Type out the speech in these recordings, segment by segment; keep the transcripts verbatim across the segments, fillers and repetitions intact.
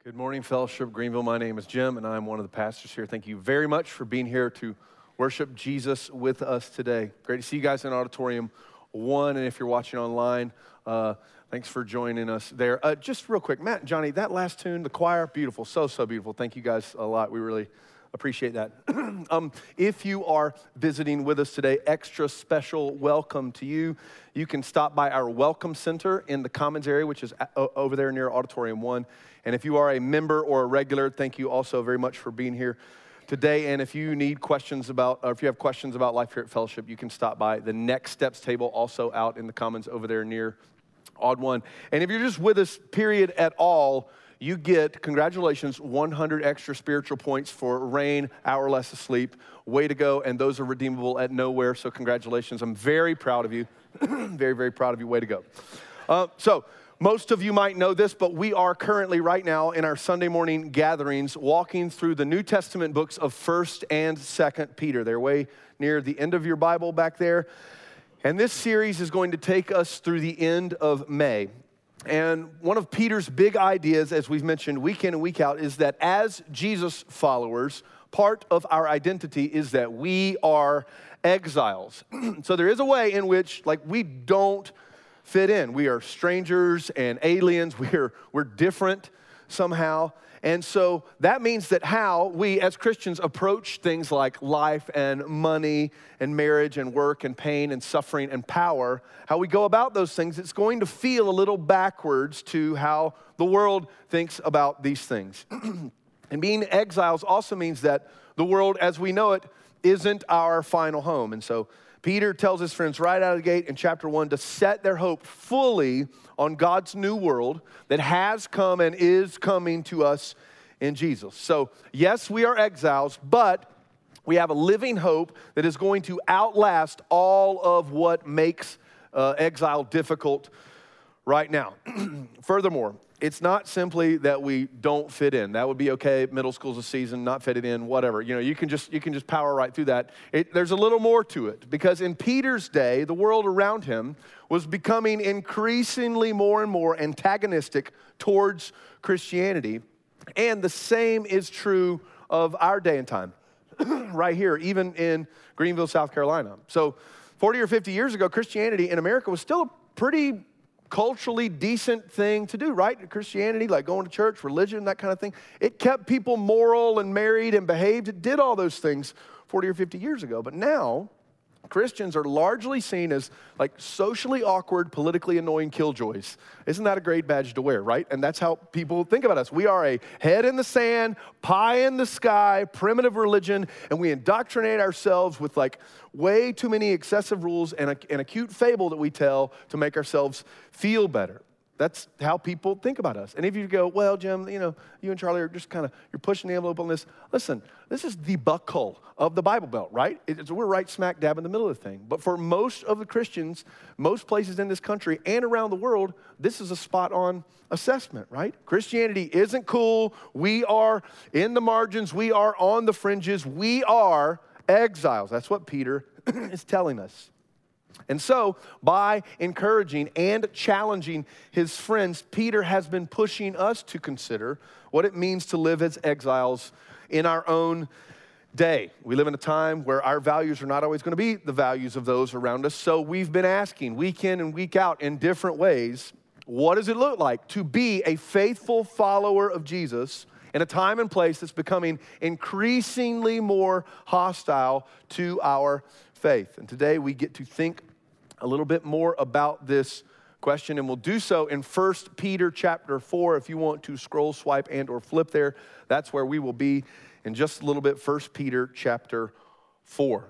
Good morning, Fellowship Greenville. My name is Jim, and I'm one of the pastors here. Thank you very much for being here to worship Jesus with us today. Great to see you guys in Auditorium one, and if you're watching online, uh, thanks for joining us there. Uh, just real quick, Matt and Johnny, that last tune, the choir, beautiful, so, so beautiful. Thank you guys a lot. We really appreciate that. um, if you are visiting with us today, extra special welcome to you. You can stop by our Welcome Center in the Commons area, which is over there near Auditorium one. And if you are a member or a regular, thank you also very much for being here today. And if you need questions about, or if you have questions about life here at Fellowship, you can stop by the Next Steps table, also out in the Commons over there near Aud one. And if you're just with us, period, at all, you get, congratulations, one hundred extra spiritual points for rain, hour less of sleep. Way to go, and those are redeemable at nowhere, so congratulations. I'm very proud of you. very, very proud of you. Way to go. Uh, so, most of you might know this, but we are currently right now in our Sunday morning gatherings walking through the New Testament books of First and Second Peter. They're way near the end of your Bible back there. And this series is going to take us through the end of May. And one of Peter's big ideas, as we've mentioned week in and week out, is that as Jesus followers, part of our identity is that we are exiles. So there is a way in which, like, we don't fit in. We are strangers and aliens. We're, we're different somehow. And so that means that how we as Christians approach things like life and money and marriage and work and pain and suffering and power, how we go about those things, it's going to feel a little backwards to how the world thinks about these things. And being exiles also means that the world as we know it isn't our final home. And so Peter tells his friends right out of the gate in chapter one to set their hope fully on God's new world that has come and is coming to us in Jesus. So, yes, we are exiles, but we have a living hope that is going to outlast all of what makes uh, exile difficult right now. Furthermore, it's not simply that we don't fit in. That would be okay. Middle school's a season, not fitted in, whatever. You know, you can just you can just power right through that. It, there's a little more to it because in Peter's day, the world around him was becoming increasingly more and more antagonistic towards Christianity, and the same is true of our day and time, right here, even in Greenville, South Carolina. So, forty or fifty years ago, Christianity in America was still a pretty culturally decent thing to do, right? Christianity, like going to church, religion, that kind of thing. It kept people moral and married and behaved. It did all those things forty or fifty years ago. But now, Christians are largely seen as like socially awkward, politically annoying killjoys. Isn't that a great badge to wear, right? And that's how people think about us. We are a head in the sand, pie in the sky, primitive religion, and we indoctrinate ourselves with like way too many excessive rules and a, and a cute fable that we tell to make ourselves feel better. That's how people think about us. And if you go, well, Jim, you know, you and Charlie are just kind of, you're pushing the envelope on this. Listen, this is the buckle of the Bible Belt, right? It's, we're right smack dab in the middle of the thing. But for most of the Christians, most places in this country and around the world, this is a spot-on assessment, right? Christianity isn't cool. We are in the margins. We are on the fringes. We are exiles. That's what Peter is telling us. And so, by encouraging and challenging his friends, Peter has been pushing us to consider what it means to live as exiles in our own day. We live in a time where our values are not always going to be the values of those around us. So we've been asking week in and week out in different ways, what does it look like to be a faithful follower of Jesus in a time and place that's becoming increasingly more hostile to our faith? And today we get to think a little bit more about this question, and we'll do so in First Peter chapter four. If you want to scroll, swipe, and or flip there, that's where we will be in just a little bit. First Peter chapter four.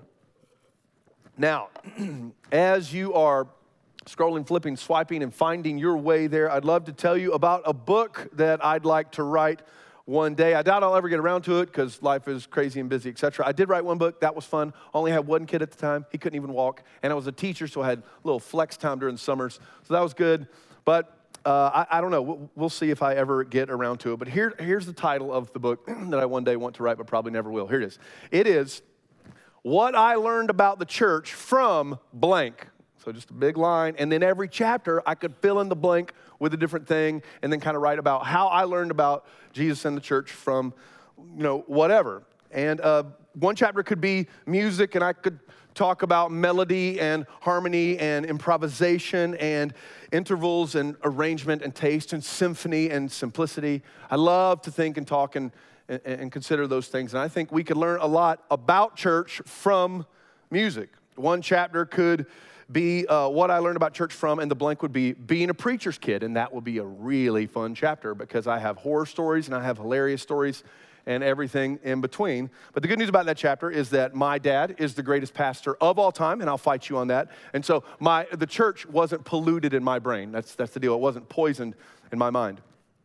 Now, as you are scrolling, flipping, swiping, and finding your way there, I'd love to tell you about a book that I'd like to write one day. I doubt I'll ever get around to it because life is crazy and busy, et cetera. I did write one book. That was fun. Only had one kid at the time. He couldn't even walk. And I was a teacher, so I had a little flex time during the summers. So that was good. But uh, I, I don't know. We'll, we'll see if I ever get around to it. But here, here's the title of the book that I one day want to write, but probably never will. Here it is. It is What I Learned About the Church from Blank. So just a big line. And then every chapter, I could fill in the blank with a different thing and then kind of write about how I learned about Jesus and the church from, you know, whatever. And uh, one chapter could be music, and I could talk about melody and harmony and improvisation and intervals and arrangement and taste and symphony and simplicity. I love to think and talk and, and, and consider those things. And I think we could learn a lot about church from music. One chapter could be uh, what I learned about church from, and the blank would be being a preacher's kid. And that would be a really fun chapter because I have horror stories and I have hilarious stories and everything in between. But the good news about that chapter is that my dad is the greatest pastor of all time, and I'll fight you on that. And so my the church wasn't polluted in my brain. That's, that's the deal. It wasn't poisoned in my mind.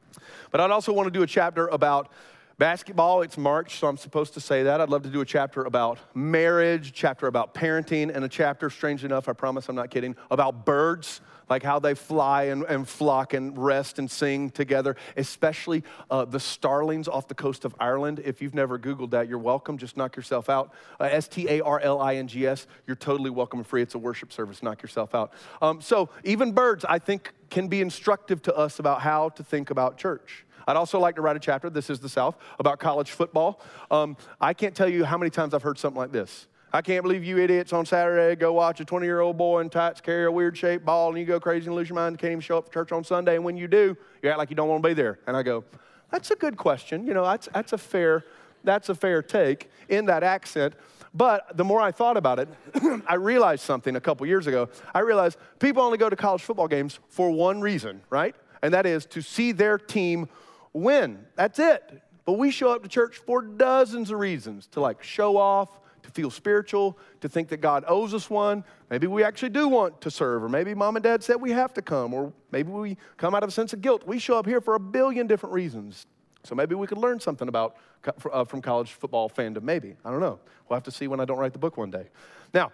But I'd also want to do a chapter about basketball. It's March, so I'm supposed to say that. I'd love to do a chapter about marriage, chapter about parenting, and a chapter, strange enough, I promise I'm not kidding, about birds, like how they fly and, and flock and rest and sing together, especially uh, the starlings off the coast of Ireland. If you've never Googled that, you're welcome. Just knock yourself out. Uh, S T A R L I N G S. You're totally welcome and free. It's a worship service. Knock yourself out. Um, so even birds, I think, can be instructive to us about how to think about church. I'd also like to write a chapter, this is the South, about college football. Um, I can't tell you how many times I've heard something like this. I can't believe you idiots on Saturday go watch a twenty-year-old boy in tights carry a weird-shaped ball, and you go crazy and lose your mind and can't even show up for church on Sunday, and when you do, you act like you don't want to be there. And I go, that's a good question. You know, that's, that's, a fair, that's a fair take in that accent. But the more I thought about it, I realized something a couple years ago. I realized people only go to college football games for one reason, right? And that is to see their team win. That's it. But we show up to church for dozens of reasons, to like show off, to feel spiritual, to think that God owes us one. Maybe we actually do want to serve, or maybe mom and dad said we have to come, or maybe we come out of a sense of guilt. We show up here for a billion different reasons. So maybe we could learn something about uh, from college football fandom, maybe. I don't know. We'll have to see when I don't write the book one day. Now,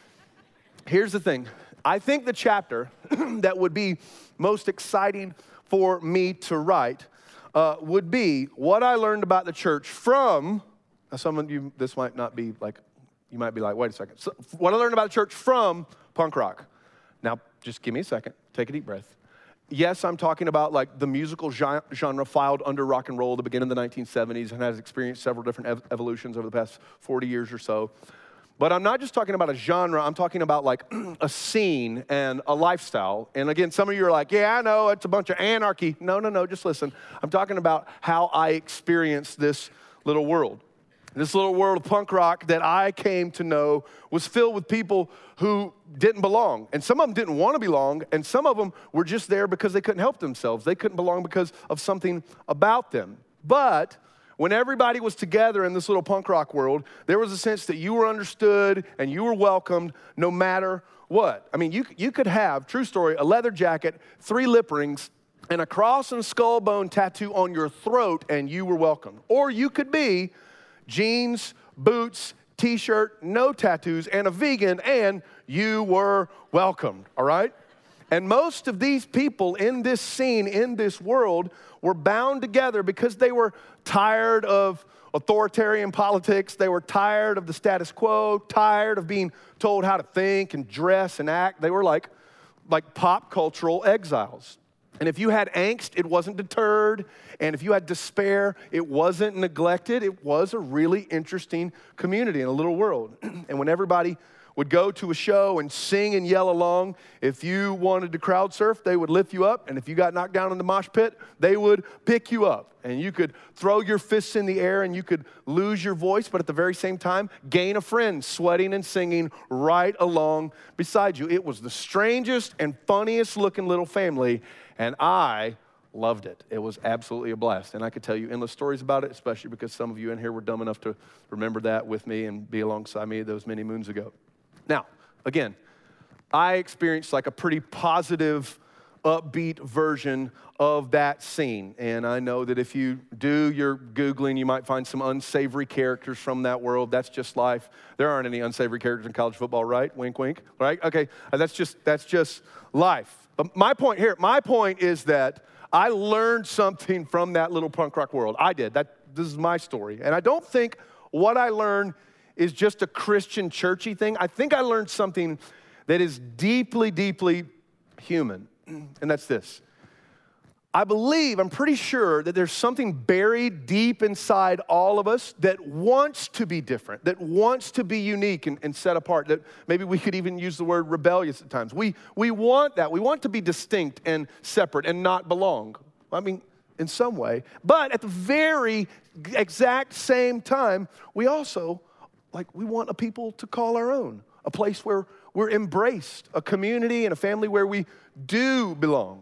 here's the thing. I think the chapter that would be most exciting for me to write Uh, would be what I learned about the church from, now some of you, this might not be like, you might be like, wait a second. So, what I learned about the church from punk rock. Now, just give me a second. Take a deep breath. Yes, I'm talking about like the musical genre filed under rock and roll at the beginning of the nineteen seventies and has experienced several different ev- evolutions over the past forty years or so. But I'm not just talking about a genre, I'm talking about like a scene and a lifestyle. And again, some of you are like, yeah, I know, it's a bunch of anarchy. No, no, no, just listen. I'm talking about how I experienced this little world. This little world of punk rock that I came to know was filled with people who didn't belong. And some of them didn't want to belong, and some of them were just there because they couldn't help themselves. They couldn't belong because of something about them. But when everybody was together in this little punk rock world, there was a sense that you were understood and you were welcomed no matter what. I mean, you, you could have, true story, a leather jacket, three lip rings, and a cross and skull bone tattoo on your throat, and you were welcomed. Or you could be jeans, boots, t-shirt, no tattoos, and a vegan, and you were welcomed, all right? And most of these people in this scene, in this world, were bound together because they were tired of authoritarian politics. They were tired of the status quo, tired of being told how to think and dress and act. They were like, like pop cultural exiles. And if you had angst, it wasn't deterred. And if you had despair, it wasn't neglected. It was a really interesting community in a little world. And when everybody would go to a show and sing and yell along, if you wanted to crowd surf, they would lift you up. And if you got knocked down in the mosh pit, they would pick you up. And you could throw your fists in the air and you could lose your voice, but at the very same time, gain a friend sweating and singing right along beside you. It was the strangest and funniest looking little family, and I loved it. It was absolutely a blast. And I could tell you endless stories about it, especially because some of you in here were dumb enough to remember that with me and be alongside me those many moons ago. Now, again, I experienced like a pretty positive, upbeat version of that scene. And I know that if you do your Googling, you might find some unsavory characters from that world. That's just life. There aren't any unsavory characters in college football, right? Wink, wink, right? Okay, that's just, that's just life. But my point here, my point is that I learned something from that little punk rock world. I did. That, this is my story. And I don't think what I learned is just a Christian churchy thing. I think I learned something that is deeply, deeply human, and that's this. I believe, I'm pretty sure that there's something buried deep inside all of us that wants to be different, that wants to be unique and, and set apart, that maybe we could even use the word rebellious at times. We, we want that. We want to be distinct and separate and not belong. I mean, in some way. But at the very exact same time, we also, like, we want a people to call our own, a place where we're embraced, a community and a family where we do belong.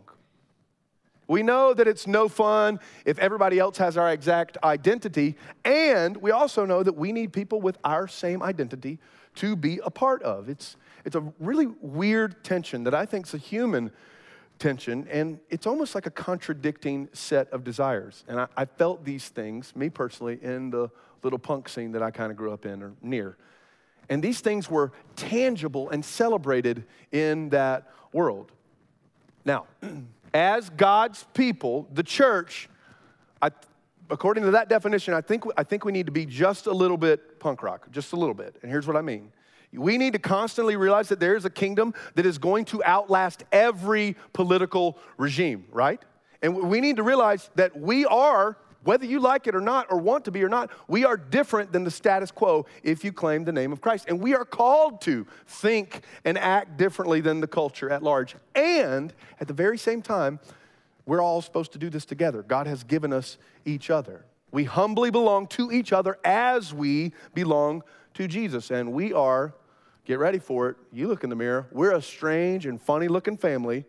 We know that it's no fun if everybody else has our exact identity, and we also know that we need people with our same identity to be a part of. It's, it's a really weird tension that I think is a human tension, and it's almost like a contradicting set of desires. And I, I felt these things, me personally, in the little punk scene that I kind of grew up in or near. And these things were tangible and celebrated in that world. Now, as God's people, the church, I, according to that definition, I think, I think we need to be just a little bit punk rock, just a little bit. And here's what I mean. We need to constantly realize that there is a kingdom that is going to outlast every political regime, right? And we need to realize that we are, whether you like it or not, or want to be or not, we are different than the status quo if you claim the name of Christ. And we are called to think and act differently than the culture at large. And at the very same time, we're all supposed to do this together. God has given us each other. We humbly belong to each other as we belong to Jesus. And we are, get ready for it, you look in the mirror, we're a strange and funny looking family.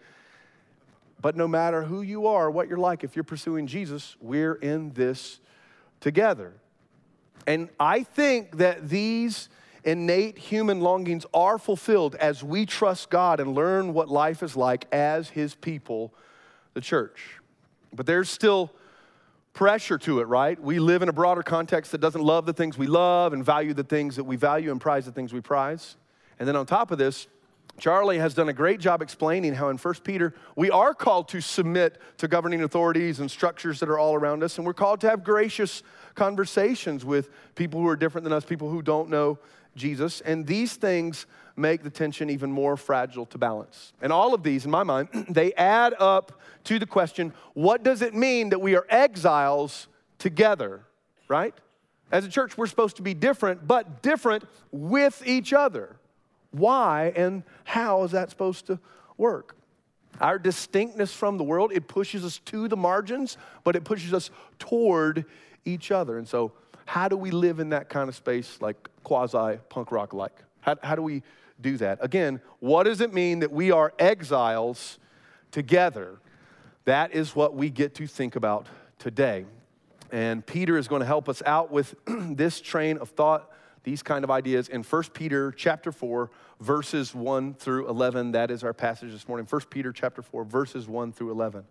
But no matter who you are, what you're like, if you're pursuing Jesus, we're in this together. And I think that these innate human longings are fulfilled as we trust God and learn what life is like as His people, the church. But there's still pressure to it, right? We live in a broader context that doesn't love the things we love and value the things that we value and prize the things we prize. And then on top of this, Charlie has done a great job explaining how in First Peter, we are called to submit to governing authorities and structures that are all around us, and we're called to have gracious conversations with people who are different than us, people who don't know Jesus, and these things make the tension even more fragile to balance. And all of these, in my mind, they add up to the question, what does it mean that we are exiles together, right? As a church, we're supposed to be different, but different with each other. Why and how is that supposed to work? Our distinctness from the world, it pushes us to the margins, but it pushes us toward each other. And so how do we live in that kind of space, like quasi-punk rock-like? How, how do we do that? Again, what does it mean that we are exiles together? That is what we get to think about today. And Peter is going to help us out with this train of thought, these kind of ideas in First Peter chapter four, verses one through eleven. That is our passage this morning. First Peter chapter four, verses one through eleven.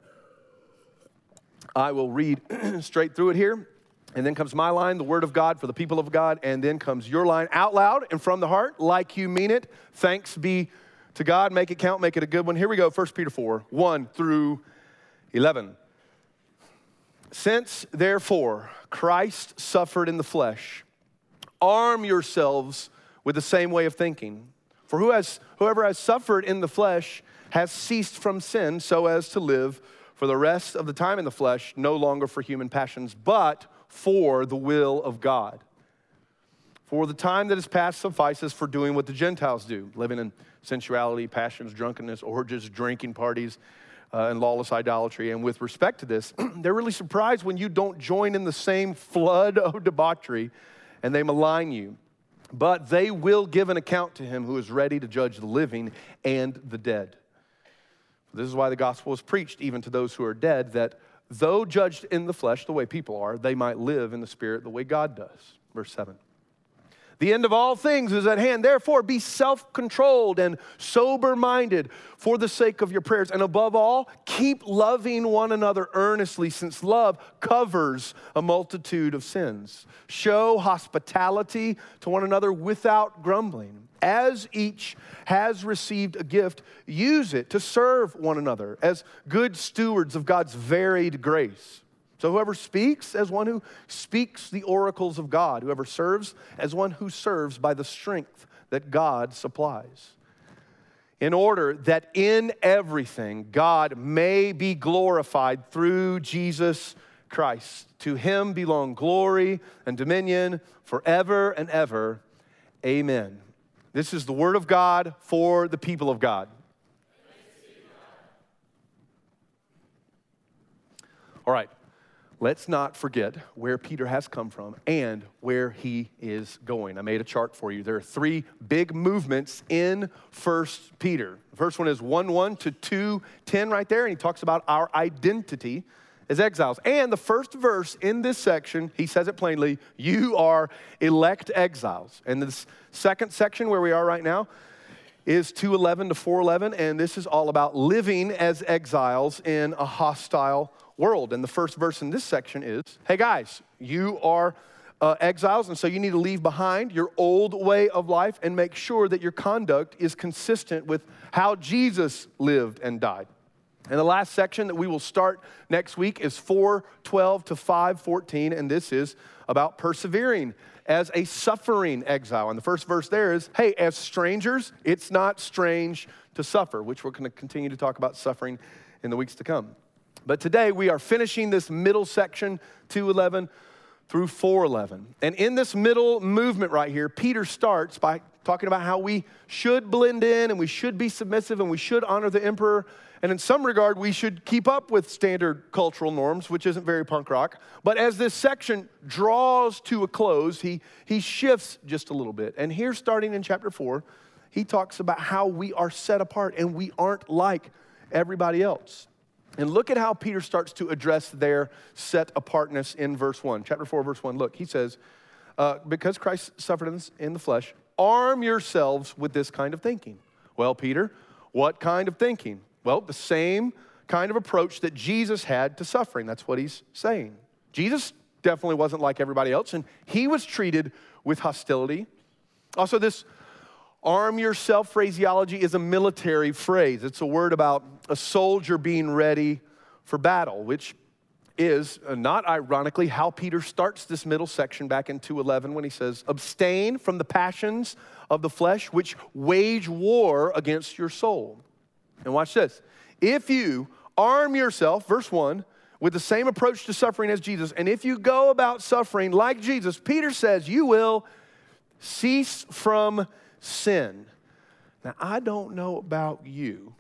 I will read straight through it here. And then comes my line, the word of God for the people of God. And then comes your line out loud and from the heart, like you mean it. Thanks be to God. Make it count, make it a good one. Here we go, First Peter four, one through eleven. Since, therefore, Christ suffered in the flesh, arm yourselves with the same way of thinking. For who has, whoever has suffered in the flesh has ceased from sin so as to live for the rest of the time in the flesh, no longer for human passions, but for the will of God. For the time that is past suffices for doing what the Gentiles do, living in sensuality, passions, drunkenness, orgies, drinking parties, uh, and lawless idolatry. And with respect to this, they're really surprised when you don't join in the same flood of debauchery and they malign you. But they will give an account to him who is ready to judge the living and the dead. This is why the gospel is preached even to those who are dead, that though judged in the flesh the way people are, they might live in the spirit the way God does. Verse seven. The end of all things is at hand. Therefore, be self-controlled and sober-minded for the sake of your prayers. And above all, keep loving one another earnestly, since love covers a multitude of sins. Show hospitality to one another without grumbling. As each has received a gift, use it to serve one another as good stewards of God's varied grace. So whoever speaks, as one who speaks the oracles of God. Whoever serves, as one who serves by the strength that God supplies. in order that in everything God may be glorified through Jesus Christ. To him belong glory and dominion forever and ever. Amen. This is the word of God for the people of God. All right, let's not forget where Peter has come from and where he is going. I made a chart for you. There are three big movements in First Peter. The first one is one one to two ten right there, and he talks about our identity as exiles. And the first verse in this section, he says it plainly, you are elect exiles. And this second section where we are right now is two eleven to four eleven, and this is all about living as exiles in a hostile world. And the first verse in this section is, hey guys, you are uh, exiles, and so you need to leave behind your old way of life and make sure that your conduct is consistent with how Jesus lived and died. And the last section that we will start next week is four twelve to five fourteen, and this is about persevering as a suffering exile. And the first verse there is, hey, as strangers, it's not strange to suffer, which we're going to continue to talk about suffering in the weeks to come. But today we are finishing this middle section, two eleven through four eleven. And in this middle movement right here, Peter starts by talking about how we should blend in and we should be submissive and we should honor the emperor. And in some regard, we should keep up with standard cultural norms, which isn't very punk rock. But as this section draws to a close, he, he shifts just a little bit. And here, starting in chapter four, he talks about how we are set apart and we aren't like everybody else. And look at how Peter starts to address their set apartness in verse one. Chapter four, verse one, look, he says, uh, because Christ suffered in, in the flesh, arm yourselves with this kind of thinking. Well, Peter, what kind of thinking? Well, the same kind of approach that Jesus had to suffering. That's what he's saying. Jesus definitely wasn't like everybody else, and he was treated with hostility. Also, this arm yourself phraseology is a military phrase. It's a word about a soldier being ready for battle, which is, uh, not ironically, how Peter starts this middle section back in two eleven when he says, abstain from the passions of the flesh which wage war against your soul. And watch this. If you arm yourself, verse one, with the same approach to suffering as Jesus, and if you go about suffering like Jesus, Peter says you will cease from sin. Now, I don't know about you,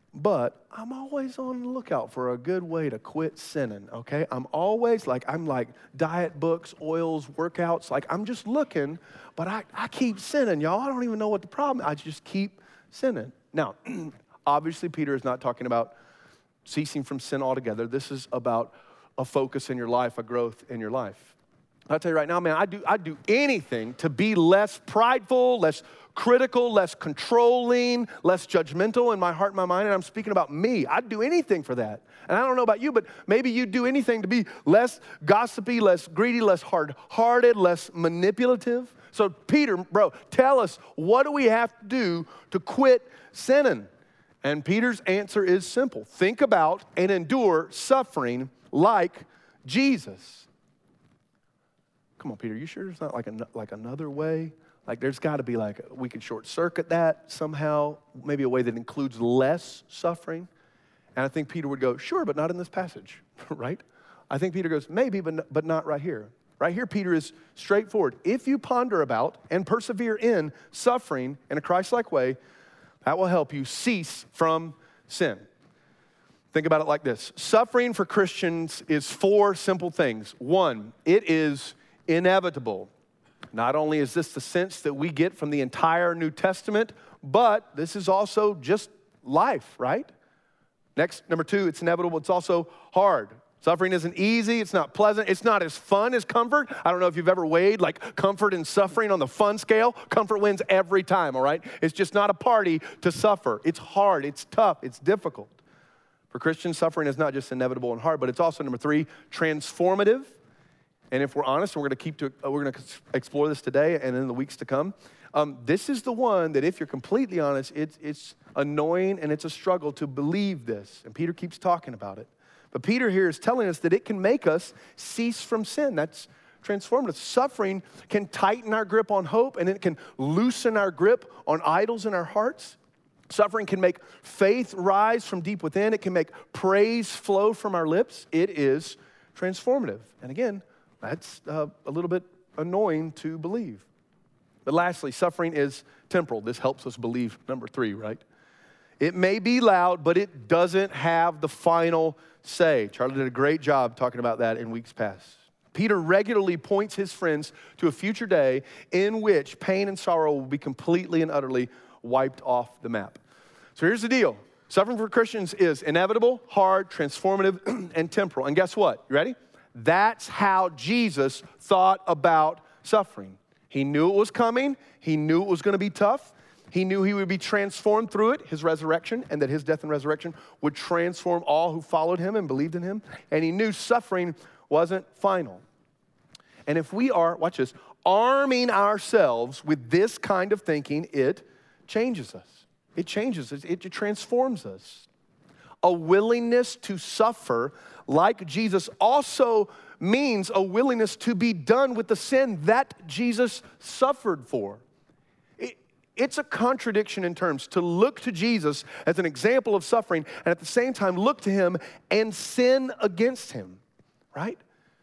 but I'm always on the lookout for a good way to quit sinning, okay? I'm always like, I'm like diet books, oils, workouts, like I'm just looking, but I, I keep sinning, y'all. I don't even know what the problem is. I just keep sinning. Now, obviously, Peter is not talking about ceasing from sin altogether. This is about a focus in your life, a growth in your life. I'll tell you right now, man, I do, I do anything to be less prideful, less critical, less controlling, less judgmental in my heart and my mind, and I'm speaking about me. I'd do anything for that. And I don't know about you, but maybe you'd do anything to be less gossipy, less greedy, less hard-hearted, less manipulative. So Peter, bro, tell us, what do we have to do to quit sinning? And Peter's answer is simple. Think about and endure suffering like Jesus. Come on, Peter, you sure there's not like, a, like another way? Like there's got to be like, we can short circuit that somehow, maybe a way that includes less suffering. And I think Peter would go, sure, but not in this passage, right? I think Peter goes, maybe, but, but not right here. Right here, Peter is straightforward. If you ponder about and persevere in suffering in a Christ-like way, that will help you cease from sin. Think about it like this. Suffering for Christians is four simple things. One, it is inevitable. Not only is this the sense that we get from the entire New Testament, but this is also just life, right? Next, number two, it's inevitable. It's also hard. Suffering isn't easy. It's not pleasant. It's not as fun as comfort. I don't know if you've ever weighed like comfort and suffering on the fun scale. Comfort wins every time, all right? It's just not a party to suffer. It's hard. It's tough. It's difficult. For Christians, suffering is not just inevitable and hard, but it's also, number three, transformative. And if we're honest, and we're going to keep to, uh, we're going to explore this today and in the weeks to come, um, this is the one that if you're completely honest, it's, it's annoying and it's a struggle to believe this. And Peter keeps talking about it. But Peter here is telling us that it can make us cease from sin. That's transformative. Suffering can tighten our grip on hope, and it can loosen our grip on idols in our hearts. Suffering can make faith rise from deep within. It can make praise flow from our lips. It is transformative. And again, that's uh, a little bit annoying to believe. But lastly, suffering is temporal. This helps us believe number three, right? It may be loud, but it doesn't have the final say. Charlie did a great job talking about that in weeks past. Peter regularly points his friends to a future day in which pain and sorrow will be completely and utterly wiped off the map. So here's the deal. Suffering for Christians is inevitable, hard, transformative, and temporal. And guess what? You ready? That's how Jesus thought about suffering. He knew it was coming. He knew it was going to be tough. He knew he would be transformed through it, his resurrection, and that his death and resurrection would transform all who followed him and believed in him. And he knew suffering wasn't final. And if we are, watch this, arming ourselves with this kind of thinking, it changes us. It changes us. It transforms us. A willingness to suffer like Jesus also means a willingness to be done with the sin that Jesus suffered for. It, it's a contradiction in terms to look to Jesus as an example of suffering and at the same time look to him and sin against him, right?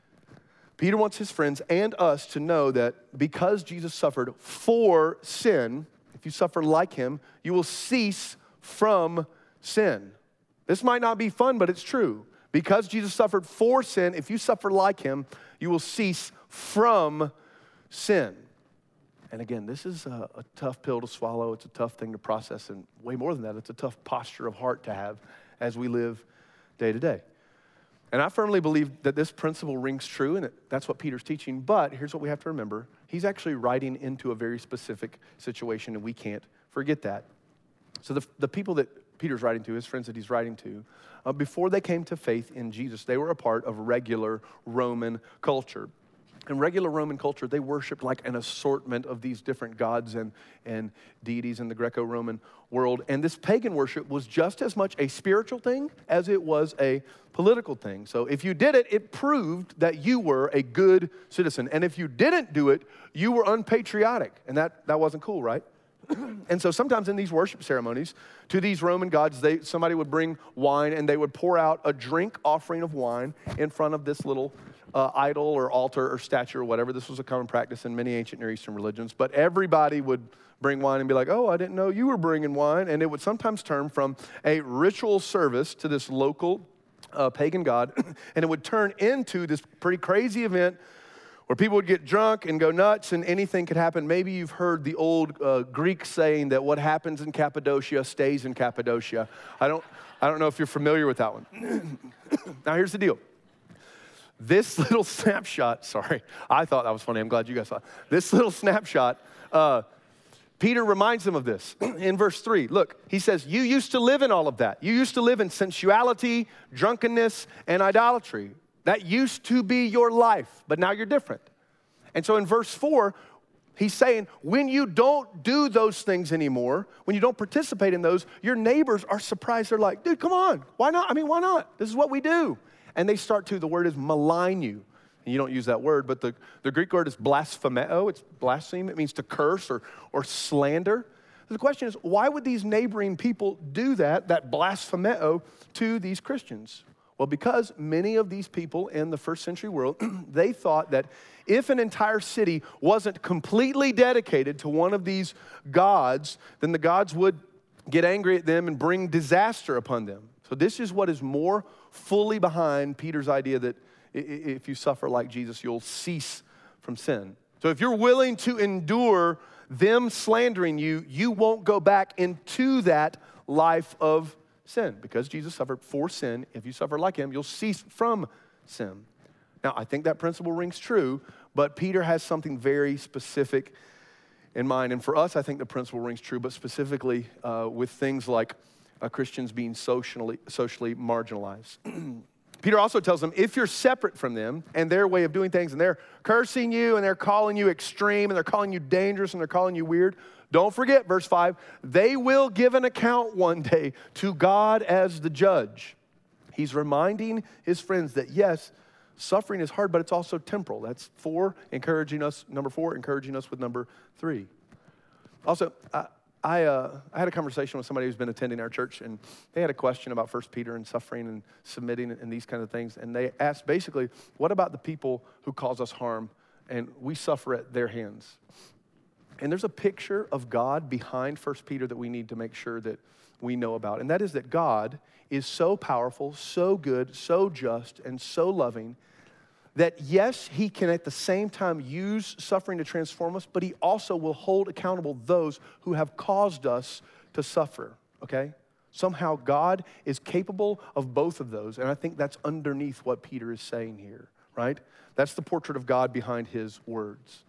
Peter wants his friends and us to know that because Jesus suffered for sin, if you suffer like him, you will cease from sin. This might not be fun, but it's true. Because Jesus suffered for sin, if you suffer like him, you will cease from sin. And again, this is a, a tough pill to swallow. It's a tough thing to process. And way more than that, it's a tough posture of heart to have as we live day to day. And I firmly believe that this principle rings true, and that's what Peter's teaching. But here's what we have to remember. He's actually writing into a very specific situation, and we can't forget that. So the, the people that Peter's writing to, his friends that he's writing to, uh, before they came to faith in Jesus, they were a part of regular Roman culture. In regular Roman culture, they worshiped like an assortment of these different gods and, and deities in the Greco-Roman world. And this pagan worship was just as much a spiritual thing as it was a political thing. So if you did it, it proved that you were a good citizen. And if you didn't do it, you were unpatriotic. And that, that wasn't cool, right? And so sometimes in these worship ceremonies, to these Roman gods, they, somebody would bring wine and they would pour out a drink offering of wine in front of this little uh, idol or altar or statue or whatever. This was a common practice in many ancient Near Eastern religions. But everybody would bring wine and be like, oh, I didn't know you were bringing wine. And it would sometimes turn from a ritual service to this local uh, pagan god, and it would turn into this pretty crazy event where people would get drunk and go nuts and anything could happen. Maybe you've heard the old uh, Greek saying that what happens in Cappadocia stays in Cappadocia. I don't, I don't know if you're familiar with that one. Now here's the deal. This little snapshot, sorry, I thought that was funny. I'm glad you guys saw it. This little snapshot, uh, Peter reminds them of this in verse three. Look, he says, you used to live in all of that. You used to live in sensuality, drunkenness, and idolatry. That used to be your life, but now you're different. And so in verse four, he's saying, when you don't do those things anymore, when you don't participate in those, your neighbors are surprised. They're like, dude, come on. Why not? I mean, why not? This is what we do. And they start to, the word is malign you. And you don't use that word, but the, the Greek word is blasphemeo. It's blaspheme. It means to curse or, or slander. The question is, why would these neighboring people do that, that blasphemeo, to these Christians? Well, because many of these people in the first century world, they thought that if an entire city wasn't completely dedicated to one of these gods, then the gods would get angry at them and bring disaster upon them. So this is what is more fully behind Peter's idea that if you suffer like Jesus, you'll cease from sin. So if you're willing to endure them slandering you, you won't go back into that life of sin, because Jesus suffered for sin. If you suffer like him, you'll cease from sin. Now, I think that principle rings true, but Peter has something very specific in mind. And for us, I think the principle rings true, but specifically uh, with things like uh, Christians being socially, socially marginalized. Peter also tells them, if you're separate from them and their way of doing things, and they're cursing you, and they're calling you extreme, and they're calling you dangerous, and they're calling you weird, don't forget, verse five, they will give an account one day to God as the judge. He's reminding his friends that, yes, suffering is hard, but it's also temporal. That's four, encouraging us, number four, encouraging us with number three. Also, uh, I, uh, I had a conversation with somebody who's been attending our church, and they had a question about First Peter and suffering and submitting and these kind of things. And they asked basically, what about the people who cause us harm and we suffer at their hands? And there's a picture of God behind First Peter that we need to make sure that we know about. And that is that God is so powerful, so good, so just, and so loving that yes, he can at the same time use suffering to transform us, but he also will hold accountable those who have caused us to suffer, okay? Somehow God is capable of both of those, and I think that's underneath what Peter is saying here, right? That's the portrait of God behind his words.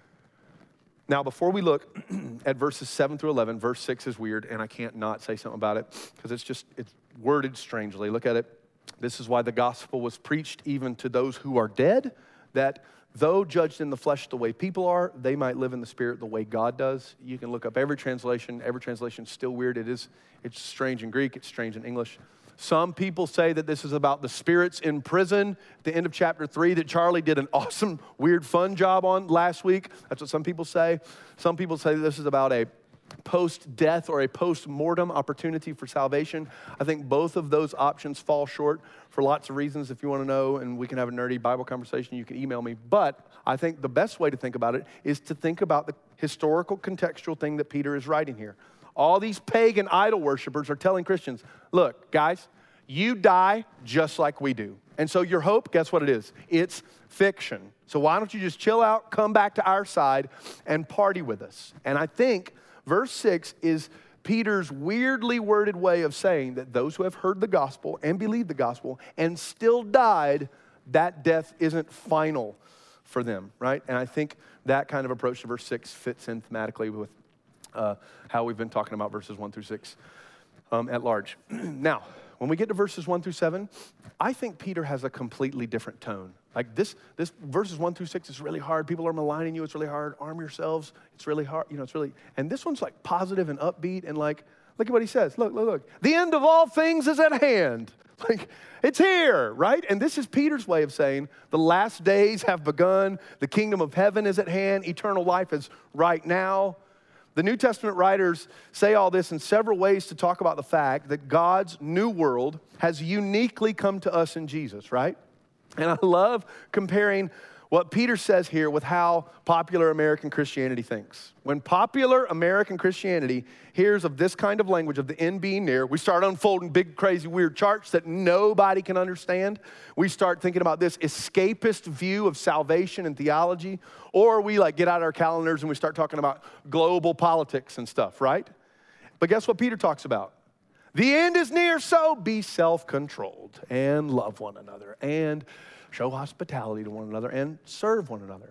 Now, before we look at verses seven through eleven, verse six is weird, and I can't not say something about it because it's just, it's worded strangely. Look at it. This is why the gospel was preached even to those who are dead, that though judged in the flesh the way people are, they might live in the spirit the way God does. You can look up every translation. Every translation is still weird. It is, it's strange in Greek. It's strange in English. Some people say that this is about the spirits in prison at the end of chapter three that Charlie did an awesome, weird, fun job on last week. That's what some people say. Some people say that this is about a post-death or a post-mortem opportunity for salvation. I think both of those options fall short for lots of reasons. If you want to know, and we can have a nerdy Bible conversation, you can email me. But I think the best way to think about it is to think about the historical contextual thing that Peter is writing here. All these pagan idol worshipers are telling Christians, look, guys, you die just like we do. And so your hope, guess what it is? It's fiction. So why don't you just chill out, come back to our side, and party with us? And I think verse six is Peter's weirdly worded way of saying that those who have heard the gospel and believed the gospel and still died, that death isn't final for them, right? And I think that kind of approach to verse six fits in thematically with uh, how we've been talking about verses one through six um, at large. Now, when we get to verses one through seven, I think Peter has a completely different tone. Like this, this verses one through six is really hard. People are maligning you. It's really hard. Arm yourselves. It's really hard. You know, it's really, and this one's like positive and upbeat and like, look at what he says. Look, look, look. The end of all things is at hand. Like, it's here, right? And this is Peter's way of saying the last days have begun. The kingdom of heaven is at hand. Eternal life is right now. The New Testament writers say all this in several ways to talk about the fact that God's new world has uniquely come to us in Jesus, right? And I love comparing what Peter says here with how popular American Christianity thinks. When popular American Christianity hears of this kind of language of the end being near, we start unfolding big, crazy, weird charts that nobody can understand. We start thinking about this escapist view of salvation and theology, or we like get out our calendars and we start talking about global politics and stuff, right? But guess what Peter talks about? The end is near, so be self-controlled and love one another and show hospitality to one another and serve one another.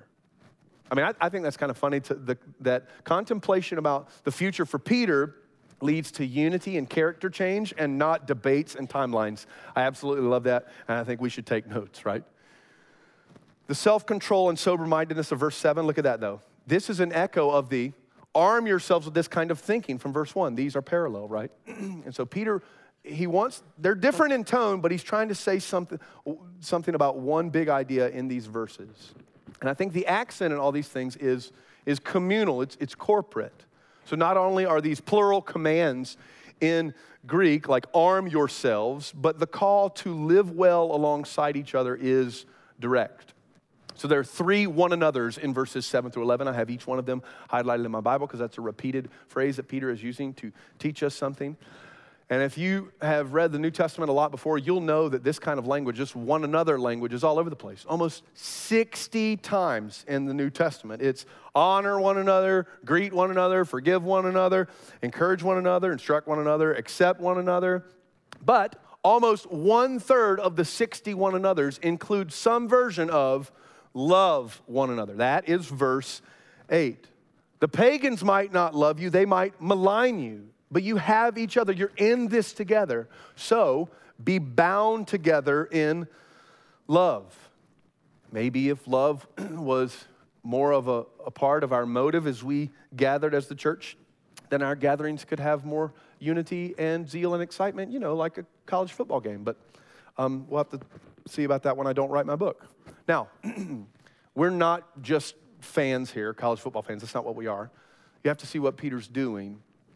I mean, I, I think that's kind of funny to the, that contemplation about the future for Peter leads to unity and character change and not debates and timelines. I absolutely love that, and I think we should take notes, right? The self-control and sober-mindedness of verse seven, look at that though. This is an echo of the arm yourselves with this kind of thinking from verse one. These are parallel, right? And so Peter, he wants, they're different in tone, but he's trying to say something, something about one big idea in these verses. And I think the accent in all these things is, is communal, it's, it's corporate. So not only are these plural commands in Greek, like arm yourselves, but the call to live well alongside each other is direct. So there are three one another's in verses seven through eleven. I have each one of them highlighted in my Bible because that's a repeated phrase that Peter is using to teach us something. And if you have read the New Testament a lot before, you'll know that this kind of language, just one another language, is all over the place. Almost sixty times in the New Testament. It's honor one another, greet one another, forgive one another, encourage one another, instruct one another, accept one another. But almost one third of the sixty one another's include some version of love one another. That is verse eight. The pagans might not love you, they might malign you. But you have each other. You're in this together. So be bound together in love. Maybe if love was more of a, a part of our motive as we gathered as the church, then our gatherings could have more unity and zeal and excitement, you know, like a college football game. But um, we'll have to see about that when I don't write my book. Now, we're not just fans here, college football fans. That's not what we are. You have to see what Peter's doing.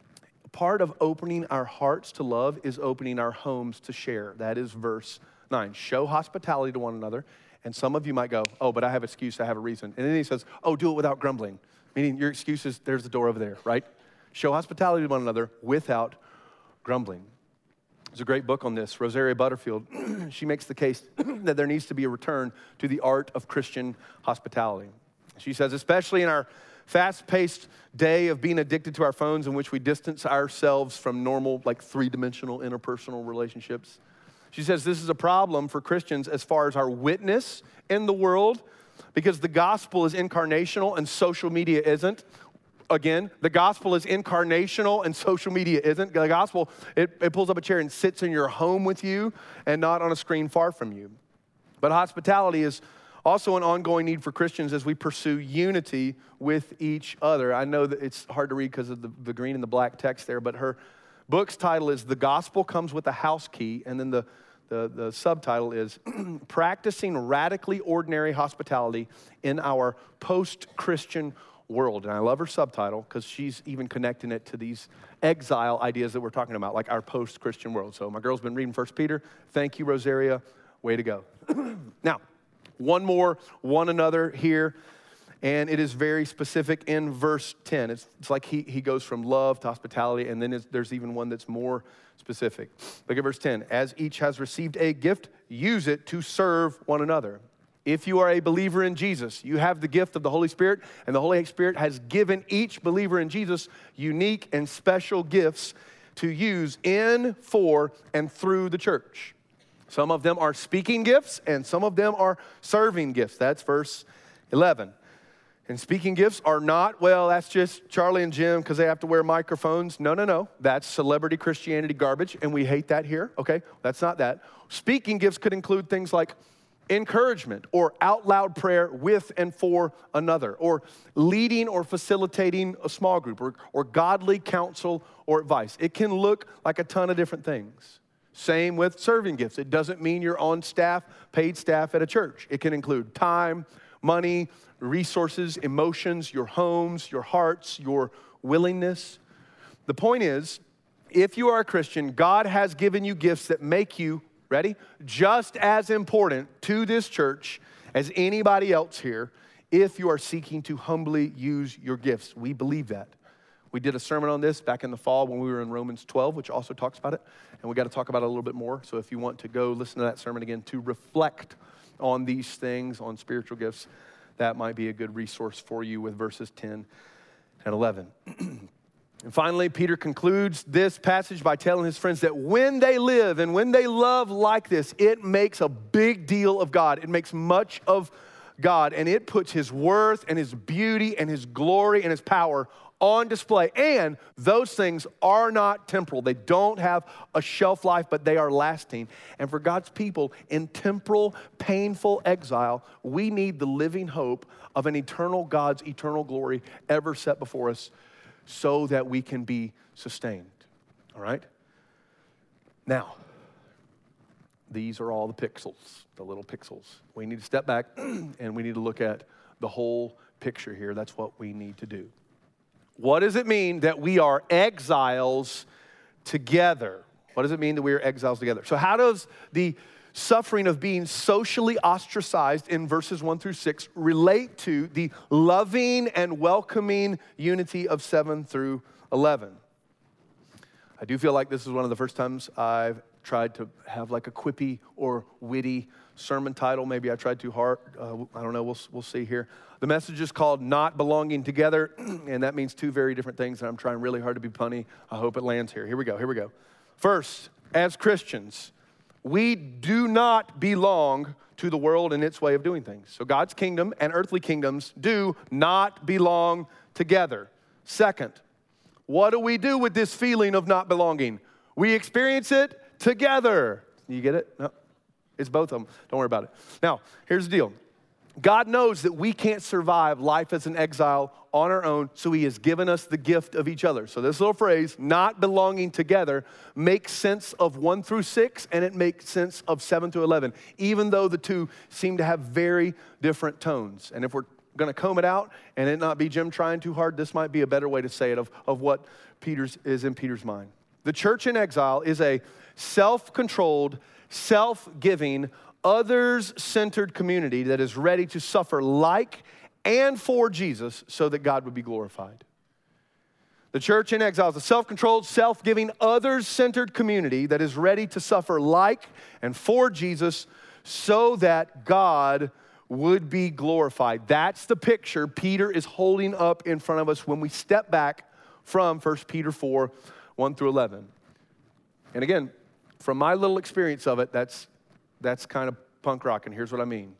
part of opening our hearts to love is opening our homes to share. That is verse nine. Show hospitality to one another. And some of you might go, oh, but I have an excuse, I have a reason. And then he says, oh, do it without grumbling. Meaning your excuse is, there's the door over there, right? Show hospitality to one another without grumbling. There's a great book on this, Rosaria Butterfield. She makes the case that there needs to be a return to the art of Christian hospitality. She says, especially in our fast-paced day of being addicted to our phones in which we distance ourselves from normal, like three-dimensional interpersonal relationships. She says this is a problem for Christians as far as our witness in the world, because the gospel is incarnational and social media isn't. Again, the gospel is incarnational and social media isn't. The gospel, it, it pulls up a chair and sits in your home with you and not on a screen far from you. But hospitality is also an ongoing need for Christians as we pursue unity with each other. I know that it's hard to read because of the, the green and the black text there, but her book's title is The Gospel Comes with a House Key, and then the, the, the subtitle is Practicing Radically Ordinary Hospitality in Our Post-Christian World. And I love her subtitle because she's even connecting it to these exile ideas that we're talking about, like our post-Christian world. So my girl's been reading First Peter. Thank you, Rosaria. Way to go. Now, one more, one another here, and it is very specific in verse ten. It's, it's like he, he goes from love to hospitality, and then there's even one that's more specific. Look at verse ten. As each has received a gift, use it to serve one another. If you are a believer in Jesus, you have the gift of the Holy Spirit, and the Holy Spirit has given each believer in Jesus unique and special gifts to use in, for, and through the church. Some of them are speaking gifts, and some of them are serving gifts. That's verse eleven. And speaking gifts are not, well, that's just Charlie and Jim because they have to wear microphones. No, no, no. That's celebrity Christianity garbage, and we hate that here, okay? That's not that. Speaking gifts could include things like encouragement or out loud prayer with and for another, or leading or facilitating a small group, or, or godly counsel or advice. It can look like a ton of different things. Same with serving gifts. It doesn't mean you're on staff, paid staff at a church. It can include time, money, resources, emotions, your homes, your hearts, your willingness. The point is, if you are a Christian, God has given you gifts that make you, ready, just as important to this church as anybody else here if you are seeking to humbly use your gifts. We believe that. We did a sermon on this back in the fall when we were in Romans twelve, which also talks about it, and we got to talk about it a little bit more. So if you want to go listen to that sermon again to reflect on these things, on spiritual gifts, that might be a good resource for you with verses ten and eleven. And finally, Peter concludes this passage by telling his friends that when they live and when they love like this, it makes a big deal of God. It makes much of God, and it puts his worth and his beauty and his glory and his power on display. And those things are not temporal. They don't have a shelf life, but they are lasting. And for God's people in temporal, painful exile, we need the living hope of an eternal God's eternal glory ever set before us so that we can be sustained. All right? Now, these are all the pixels, the little pixels. We need to step back and we need to look at the whole picture here. That's what we need to do. What does it mean that we are exiles together? What does it mean that we are exiles together? So how does the suffering of being socially ostracized in verses one through six relate to the loving and welcoming unity of seven through eleven? I do feel like this is one of the first times I've tried to have like a quippy or witty sermon title. Maybe I tried too hard. Uh, I don't know. We'll, we'll see here. The message is called Not Belonging Together, and that means two very different things, and I'm trying really hard to be punny. I hope it lands here. Here we go. Here we go. First, as Christians, we do not belong to the world and its way of doing things. So God's kingdom and earthly kingdoms do not belong together. Second, what do we do with this feeling of not belonging? We experience it together. You get it? No, it's both of them. Don't worry about it. Now, here's the deal. God knows that we can't survive life as an exile on our own, so he has given us the gift of each other. So this little phrase, not belonging together, makes sense of one through six, and it makes sense of seven to eleven, even though the two seem to have very different tones. And if we're going to comb it out and it not be Jim trying too hard, this might be a better way to say it of, of what Peter's is in Peter's mind. The church in exile is a self-controlled, self-giving, others-centered community that is ready to suffer like and for Jesus so that God would be glorified. The church in exile is a self-controlled, self-giving, others-centered community that is ready to suffer like and for Jesus so that God would be glorified. That's the picture Peter is holding up in front of us when we step back from First Peter four, one through eleven. And again, from my little experience of it, that's, that's kind of punk rock, and here's what I mean.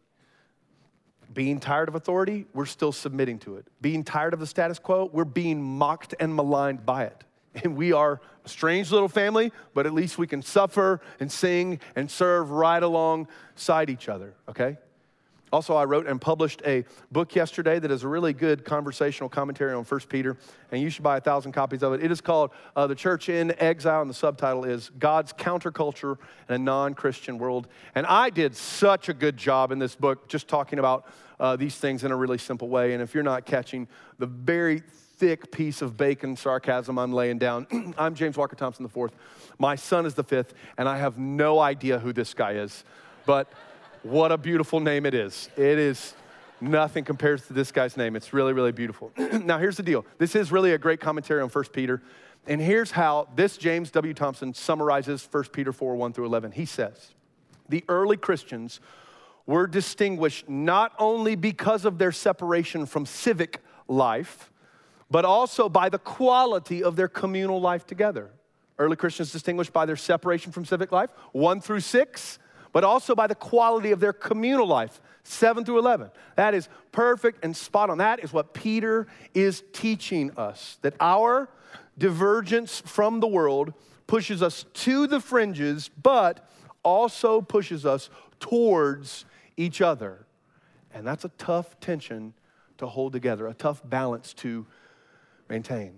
Being tired of authority, we're still submitting to it. Being tired of the status quo, we're being mocked and maligned by it. And we are a strange little family, but at least we can suffer and sing and serve right alongside each other, okay? Also, I wrote and published a book yesterday that is a really good conversational commentary on First Peter, and you should buy a thousand copies of it. It is called uh, The Church in Exile, and the subtitle is God's Counterculture in a Non-Christian World. And I did such a good job in this book just talking about uh, these things in a really simple way. And if you're not catching the very thick piece of bacon sarcasm I'm laying down, I'm James Walker Thompson the fourth. My son is the fifth, and I have no idea who this guy is, but what a beautiful name it is. It is nothing compares to this guy's name. It's really, really beautiful. Now, here's the deal. This is really a great commentary on First Peter. And here's how this James W. Thompson summarizes First Peter four, one through eleven. He says, the early Christians were distinguished not only because of their separation from civic life, but also by the quality of their communal life together. Early Christians distinguished by their separation from civic life, one through six, but also by the quality of their communal life, seven through eleven. That is perfect and spot on. That is what Peter is teaching us, that our divergence from the world pushes us to the fringes, but also pushes us towards each other. And that's a tough tension to hold together, a tough balance to maintain.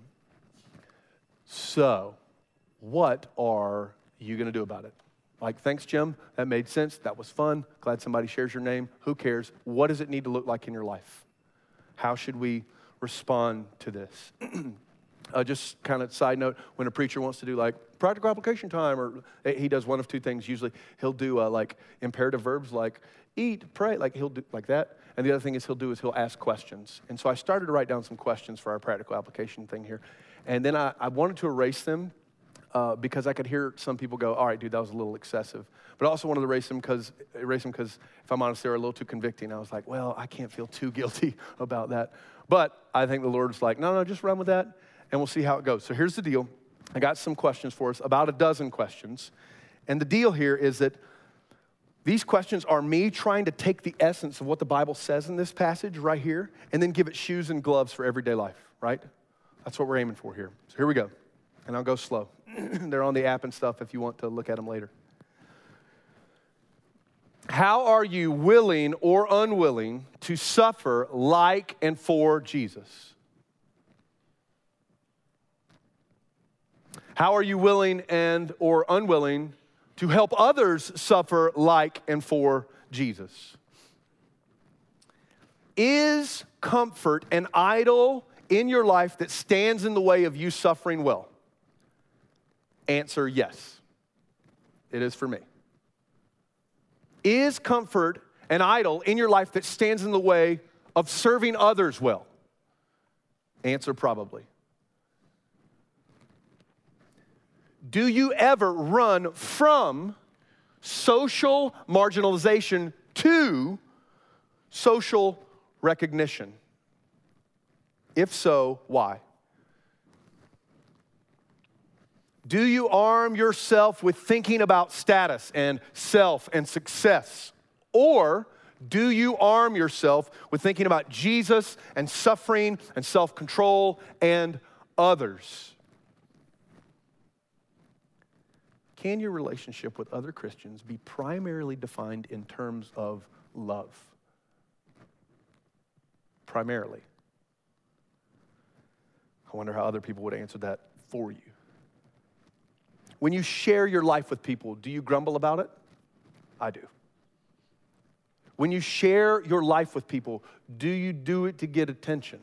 So, what are you going to do about it? Like, thanks, Jim. That made sense. That was fun. Glad somebody shares your name. Who cares? What does it need to look like in your life? How should we respond to this? uh, just kind of side note, when a preacher wants to do like practical application time, or he does one of two things usually. He'll do uh, like imperative verbs like eat, pray, like he'll do like that. And the other thing is he'll do is he'll ask questions. And so I started to write down some questions for our practical application thing here. And then I, I wanted to erase them Uh, because I could hear some people go, all right, dude, that was a little excessive. But I also wanted to erase them because, erase them because, if I'm honest, they were a little too convicting. I was like, well, I can't feel too guilty about that. But I think the Lord's like, no, no, just run with that, and we'll see how it goes. So here's the deal. I got some questions for us, about a dozen questions. And the deal here is that these questions are me trying to take the essence of what the Bible says in this passage right here and then give it shoes and gloves for everyday life, right? That's what we're aiming for here. So here we go. And I'll go slow. They're on the app and stuff if you want to look at them later. How are you willing or unwilling to suffer like and for Jesus? How are you willing and or unwilling to help others suffer like and for Jesus? Is comfort an idol in your life that stands in the way of you suffering well? Answer, yes. It is for me. Is comfort an idol in your life that stands in the way of serving others well? Answer, probably. Do you ever run from social marginalization to social recognition? If so, why? Do you arm yourself with thinking about status and self and success? Or do you arm yourself with thinking about Jesus and suffering and self-control and others? Can your relationship with other Christians be primarily defined in terms of love? Primarily. I wonder how other people would answer that for you. When you share your life with people, do you grumble about it? I do. When you share your life with people, do you do it to get attention?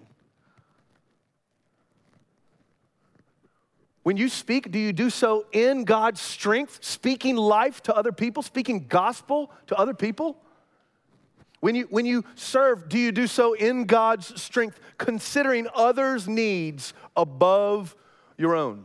When you speak, do you do so in God's strength, speaking life to other people, speaking gospel to other people? When you, when you serve, do you do so in God's strength, considering others' needs above your own?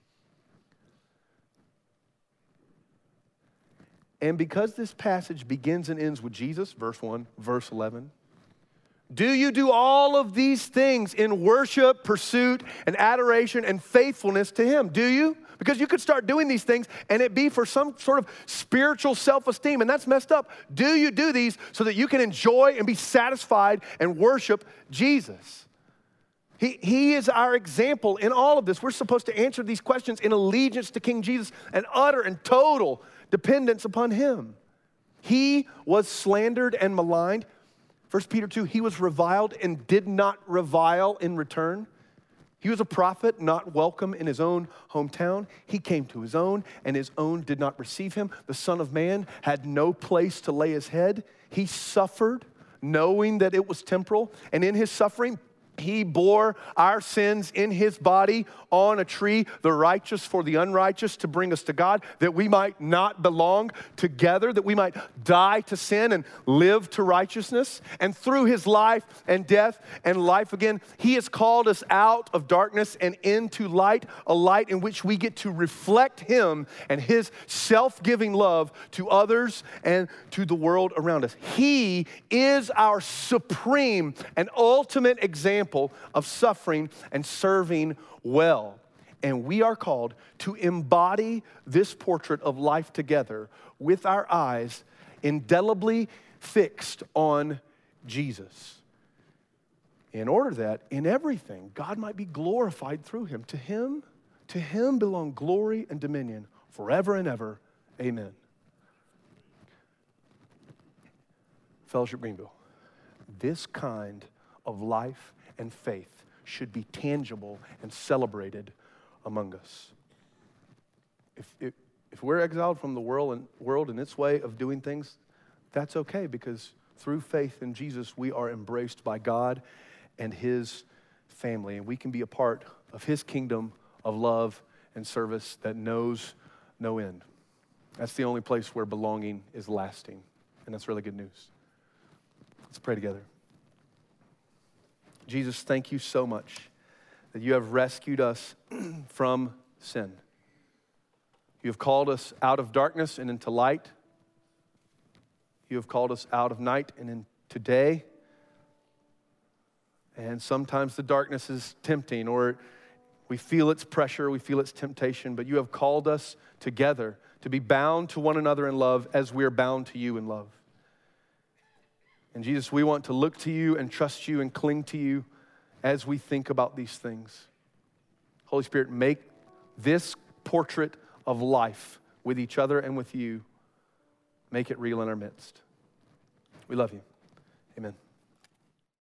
And because this passage begins and ends with Jesus, verse one, verse eleven, do you do all of these things in worship, pursuit, and adoration and faithfulness to Him? Do you? Because you could start doing these things and it be for some sort of spiritual self-esteem, and that's messed up. Do you do these so that you can enjoy and be satisfied and worship Jesus? He, he is our example in all of this. We're supposed to answer these questions in allegiance to King Jesus and utter and total dependence upon Him. He was slandered and maligned. First Peter two, he was reviled and did not revile in return. He was a prophet, not welcome in his own hometown. He came to his own, and his own did not receive him. The Son of Man had no place to lay his head. He suffered, knowing that it was temporal, and in his suffering, He bore our sins in His body on a tree, the righteous for the unrighteous, to bring us to God, that we might not belong together, that we might die to sin and live to righteousness. And through His life and death and life again, He has called us out of darkness and into light, a light in which we get to reflect Him and His self-giving love to others and to the world around us. He is our supreme and ultimate example of suffering and serving well. And we are called to embody this portrait of life together with our eyes indelibly fixed on Jesus. In order that in everything, God might be glorified through Him. To Him, to Him belong glory and dominion forever and ever. Amen. Fellowship Greenville, this kind of life and faith should be tangible and celebrated among us. If, if, if we're exiled from the world and, world and its way of doing things, that's okay, because through faith in Jesus, we are embraced by God and His family, and we can be a part of His kingdom of love and service that knows no end. That's the only place where belonging is lasting, and that's really good news. Let's pray together. Jesus, thank You so much that You have rescued us from sin. You have called us out of darkness and into light. You have called us out of night and into day. And sometimes the darkness is tempting, or we feel its pressure, we feel its temptation, but You have called us together to be bound to one another in love as we are bound to You in love. And Jesus, we want to look to You and trust You and cling to You as we think about these things. Holy Spirit, make this portrait of life with each other and with You, make it real in our midst. We love You. Amen.